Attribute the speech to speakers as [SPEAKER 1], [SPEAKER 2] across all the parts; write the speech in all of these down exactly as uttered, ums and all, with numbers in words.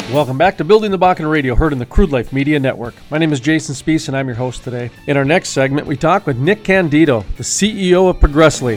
[SPEAKER 1] Welcome back to Building the Bakken Radio, heard in the Crude Life Media Network. My name is Jason Spees, and I'm your host today. In our next segment, we talk with Nick Candido, the C E O of Progressly.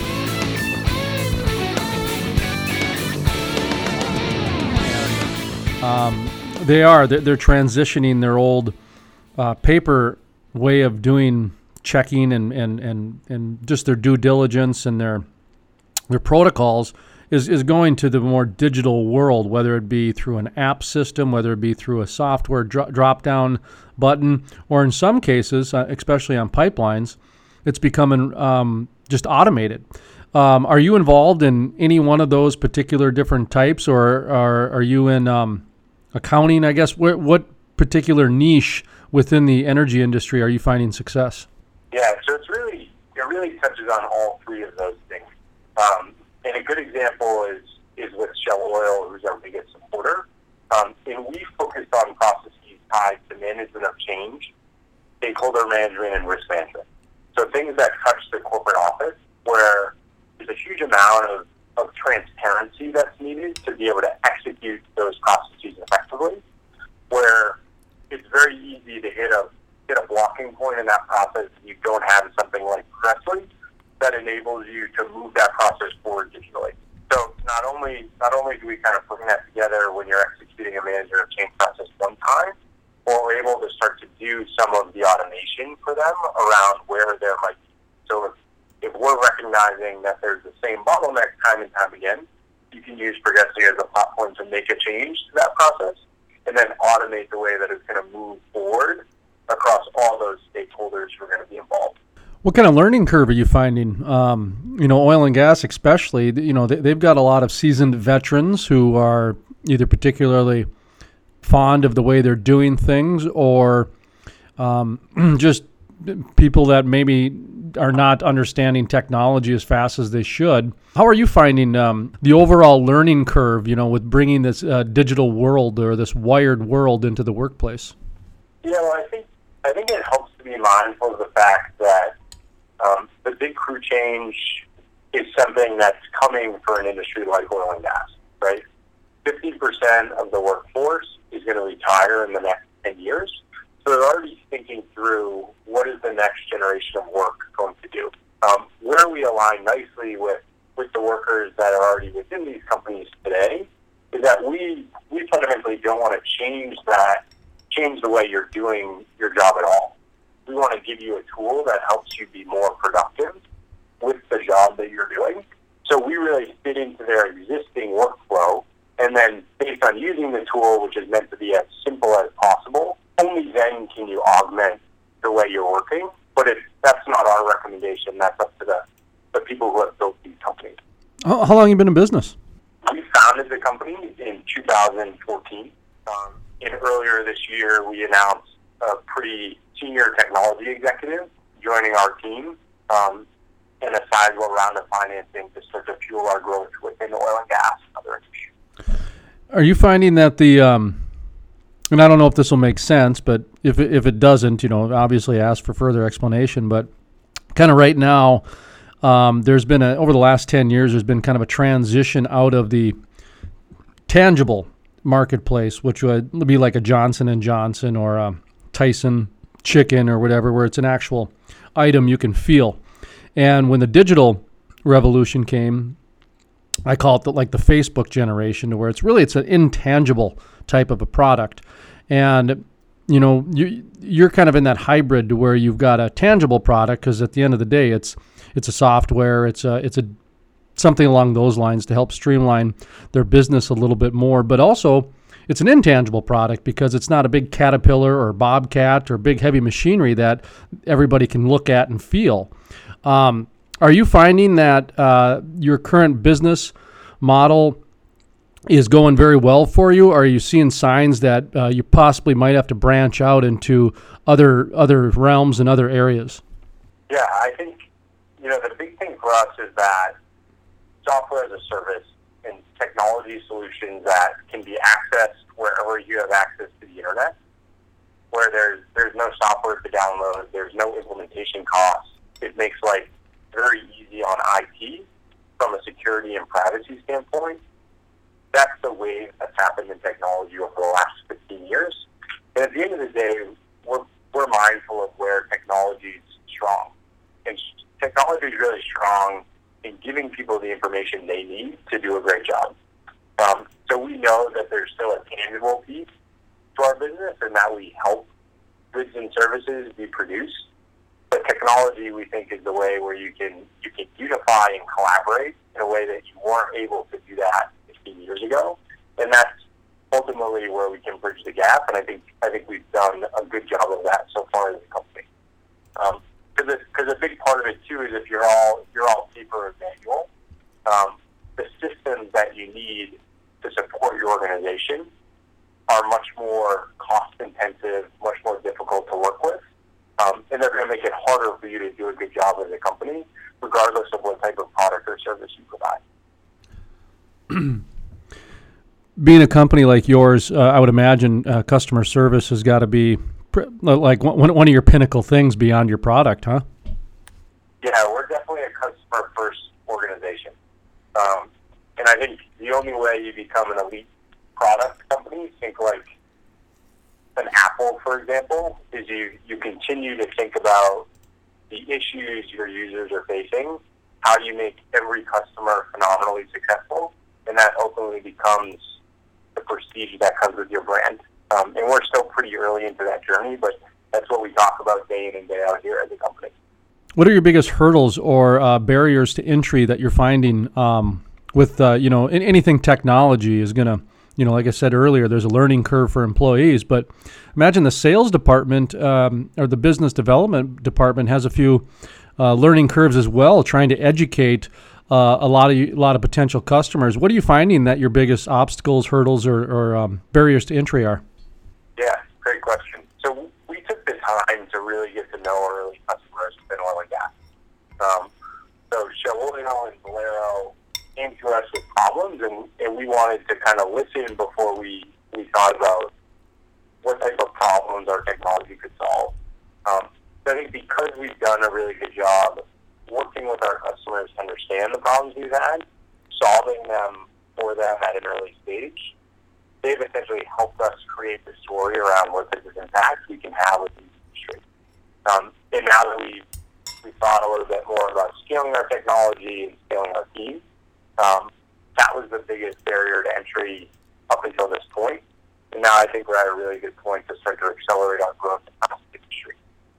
[SPEAKER 1] Um, they are. They're, they're transitioning their old uh, paper way of doing checking and, and, and, and just their due diligence and their their protocols is, is going to the more digital world, whether it be through an app system, whether it be through a software dro- drop-down button, or in some cases, uh, especially on pipelines, it's becoming um, just automated. Um, are you involved in any one of those particular different types, or are, are you in um, accounting, I guess? What, what particular niche within the energy industry are you finding success?
[SPEAKER 2] Yeah, so it's really, it really touches on all three of those things. Um, and a good example is, is with Shell Oil, who's our biggest supporter. Um, and we focused on processes tied to management of change, stakeholder management, and risk management. So things that touch the corporate office, where there's a huge amount of, of transparency that's needed to be able to execute those processes effectively, where it's very easy to hit a hit a blocking point in that process if you don't have something like Progressly that enables you to move that process forward digitally. So not only not only do we kind of bring that together when you're executing a management of change process one time, but we're able to start to do some of the automation for them around where there might be. So if, if we're recognizing that there's the same bottleneck time and time again, you can use Progressly as a platform to make a change to that process and then automate the way that it's going to move forward across all those stakeholders who are going to be involved.
[SPEAKER 1] What kind of learning curve are you finding? Um, you know, oil and gas especially, you know, they, they've got a lot of seasoned veterans who are either particularly fond of the way they're doing things or um, just people that maybe are not understanding technology as fast as they should. How are you finding um, the overall learning curve, you know, with bringing this uh, digital world or this wired world into the workplace?
[SPEAKER 2] Yeah, well, I think I think it helps to be mindful of the fact that um, the big crew change is something that's coming for an industry like oil and gas, right? fifty percent of the workforce is going to retire in the next ten years. So they're already thinking through what is the next generation of work going to do. Um, where we align nicely with, with the workers that are already within these companies today is that we we fundamentally don't want to change that, change the way you're doing your job at all. We want to give you a tool that helps you be more productive with the job that you're doing. So we really fit into their existing workflow, and then based on using the tool, which is meant to be as simple as possible, only then can you augment the way you're working. But if that's not our recommendation, that's up to the, the people who have built these companies.
[SPEAKER 1] How, how long have you been in business?
[SPEAKER 2] We founded the company in two thousand fourteen. Um, and earlier this year, we announced a pretty senior technology executive joining our team um, and a sizable round of financing to start to fuel our growth within oil and gas and other industries.
[SPEAKER 1] Are you finding that the, um, and I don't know if this will make sense, but if it, if it doesn't, you know, obviously ask for further explanation, but kind of right now, um, there's been a, over the last ten years, there's been kind of a transition out of the tangible marketplace, which would be like a Johnson and Johnson or a Tyson chicken or whatever, where it's an actual item you can feel. And when the digital revolution came, I call it the, like the Facebook generation, to where it's really, it's an intangible type of a product. And, you know, you, you're kind of in that hybrid to where you've got a tangible product, because at the end of the day, it's it's a software, it's a, it's a something along those lines to help streamline their business a little bit more. But also, it's an intangible product because it's not a big Caterpillar or Bobcat or big heavy machinery that everybody can look at and feel. Um, are you finding that uh, your current business model is going very well for you? Or are you seeing signs that uh, you possibly might have to branch out into other other realms and other areas?
[SPEAKER 2] Yeah, I think, you know, the big thing for us is that software as a service and technology solutions that can be accessed wherever you have access to the internet, where there's there's no software to download, there's no implementation costs. It makes life very easy on I T from a security and privacy standpoint. That's the wave that's happened in technology over the years. And at the end of the day, we're, we're mindful of where technology is strong. And technology is really strong in giving people the information they need to do a great job. Um, so we know that there's still a tangible piece to our business, and that we help goods and services be produced. But technology, we think, is the way where you can you can unify and collaborate in a way that you weren't able to do that fifteen years ago. And that's ultimately where we can bridge the gap. And I think I think we've done a good job of that so far as a company. Um, Because a big part of it too is if you're all if you're all paper and manual, um, the systems that you need to support your organization are much more cost intensive, much more difficult to work with, um, and they're going to make it harder for you to do a good job as a company, regardless of what type of product or service you provide.
[SPEAKER 1] Being a company like yours, uh, I would imagine uh, customer service has got to be like one one of your pinnacle things beyond your product, huh?
[SPEAKER 2] Yeah, we're definitely a customer-first organization. Um, and I think the only way you become an elite product company, think like an Apple, for example, is you, you continue to think about the issues your users are facing, how do you make every customer phenomenally successful, and that ultimately becomes the prestige that comes with your brand. Um, and we're still pretty early into that journey, but that's what we talk about day in and day out here as a company.
[SPEAKER 1] What are your biggest hurdles or uh, barriers to entry that you're finding um, with, uh, you know, anything technology is going to, you know, like I said earlier, there's a learning curve for employees, but imagine the sales department um, or the business development department has a few uh, learning curves as well, trying to educate uh, a lot of a lot of potential customers. What are you finding that your biggest obstacles, hurdles, or, or um, barriers to entry are?
[SPEAKER 2] Yeah, great question. So we took the time to really get to know our early customers in oil and gas. Um, so Shell Oil and Valero came to us with problems, and, and we wanted to kind of listen before we, we thought about what type of problems our technology could solve. Um, so I think because we've done a really good job working with our customers to understand the problems we've had, solving them for them at an early stage, they've essentially helped us create the story around what type of impact we can have with the industry. Um, and now that we've, we've thought a little bit more about scaling our technology and scaling our team, um, that was the biggest barrier to entry up until this point. And now I think we're at a really good point to start to accelerate our growth across the industry.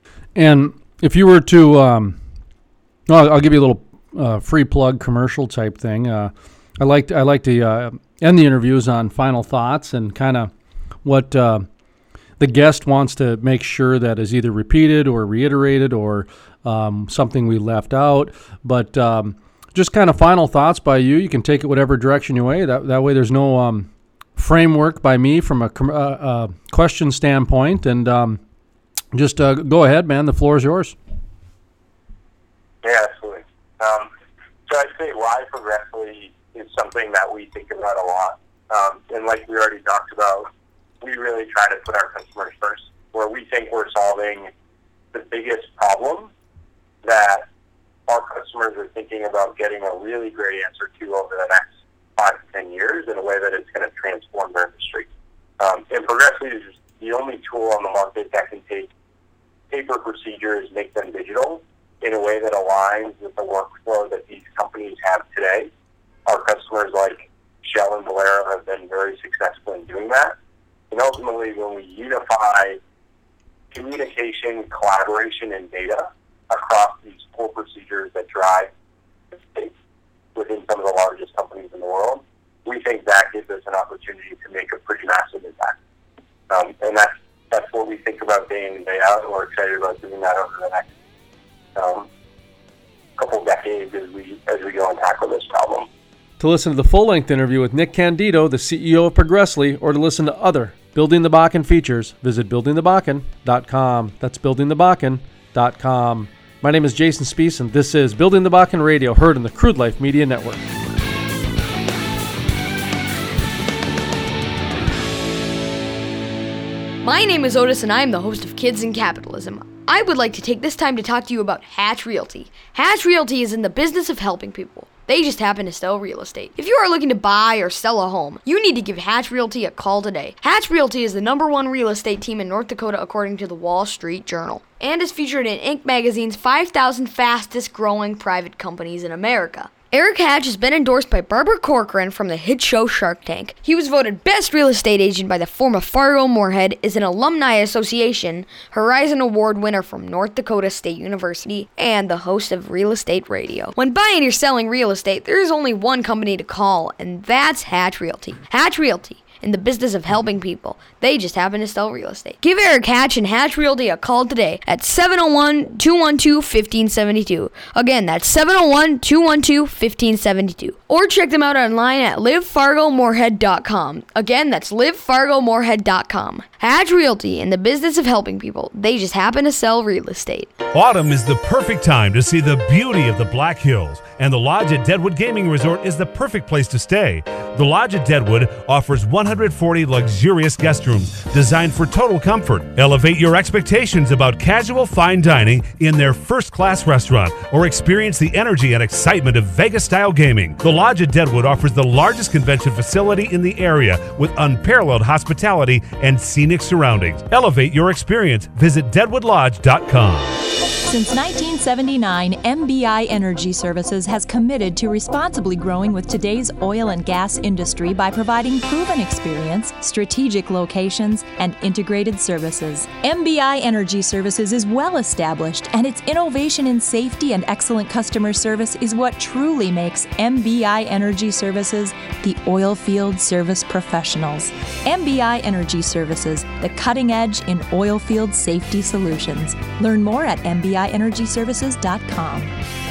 [SPEAKER 1] And if you were to, um, well, I'll give you a little uh, free plug commercial type thing. Uh, I like to, I like to uh, end the interviews on final thoughts and kind of what uh, the guest wants to make sure that is either repeated or reiterated or um, something we left out. But um, just kind of final thoughts by you. You can take it whatever direction you way. That that way there's no um, framework by me from a uh, uh, question standpoint. And um, just uh, go ahead, man. The floor is yours.
[SPEAKER 2] Yeah, absolutely. Um, so I'd say why Progressly is something that we think about a lot. Um, and like we already talked about, we really try to put our customers first, where we think we're solving the biggest problem that our customers are thinking about getting a really great answer to over the next five to ten years in a way that it's going to transform their industry. Um, and Progressly is the only tool on the market that can take paper procedures, make them digital in a way that aligns with the workflow that these companies have today. Our customers like Shell and Valero have been very successful in doing that. And ultimately, when we unify communication, collaboration, and data across these core procedures that drive the state within some of the largest companies in the world, we think that gives us an opportunity to make a pretty massive impact. Um, and that's, that's what we think about day in and day out, and we're excited about doing that over the next um, couple decades as we, as we go and tackle this problem.
[SPEAKER 1] To listen to the full-length interview with Nick Candido, the C E O of Progressly, or to listen to other Building the Bakken features, visit building the bakken dot com. That's building the bakken dot com. My name is Jason Spiess, and this is Building the Bakken Radio, heard on the Crude Life Media Network.
[SPEAKER 3] My name is Otis, and I am the host of Kids in Capitalism. I would like to take this time to talk to you about Hatch Realty. Hatch Realty is in the business of helping people. They just happen to sell real estate. If you are looking to buy or sell a home, you need to give Hatch Realty a call today. Hatch Realty is the number one real estate team in North Dakota according to the Wall Street Journal, and is featured in Inc magazine's five thousand fastest growing private companies in America. Eric Hatch has been endorsed by Barbara Corcoran from the hit show Shark Tank. He was voted Best Real Estate Agent by the Forum of Fargo-Moorhead, is an Alumni Association Horizon Award winner from North Dakota State University, and the host of Real Estate Radio. When buying or selling real estate, there is only one company to call, and that's Hatch Realty. Hatch Realty, in the business of helping people. They just happen to sell real estate. Give Eric Hatch and Hatch Realty a call today at seven oh one, two one two, one five seven two. Again, that's seven oh one, two one two, one five seven two. Or check them out online at live fargo moorhead dot com. Again, that's live fargo moorhead dot com. Hatch Realty, in the business of helping people. They just happen to sell real estate.
[SPEAKER 4] Autumn is the perfect time to see the beauty of the Black Hills, and the Lodge at Deadwood Gaming Resort is the perfect place to stay. The Lodge at Deadwood offers one hundred forty luxurious guest rooms designed for total comfort. Elevate your expectations about casual fine dining in their first-class restaurant, or experience the energy and excitement of Vegas-style gaming. The Lodge at Deadwood offers the largest convention facility in the area with unparalleled hospitality and scenic surroundings. Elevate your experience. Visit deadwood lodge dot com.
[SPEAKER 5] Since nineteen seventy-nine, M B I Energy Services has committed to responsibly growing with today's oil and gas industry by providing proven experience, strategic locations, and integrated services. M B I Energy Services is well established, and its innovation in safety and excellent customer service is what truly makes M B I Energy Services the oil field service professionals. M B I Energy Services, the cutting edge in oil field safety solutions. Learn more at M B I energy services dot com.